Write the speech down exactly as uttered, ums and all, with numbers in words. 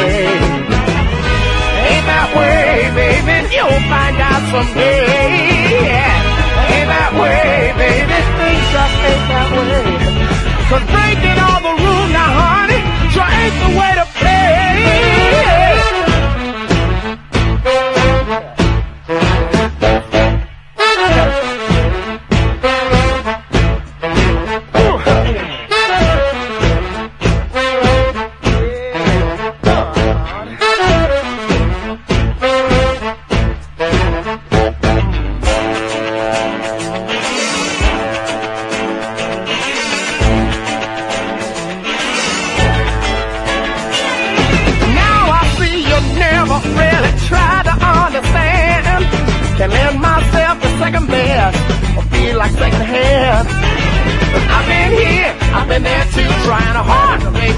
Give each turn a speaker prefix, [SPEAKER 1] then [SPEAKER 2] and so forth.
[SPEAKER 1] way. Ain't that way, baby, you'll find out someday. Ain't that way, baby, things just ain't that way. Cause breaking all the rules now, honey, sure ain't the way to play. Like second hand. I've been here, I've been there too, trying hard to make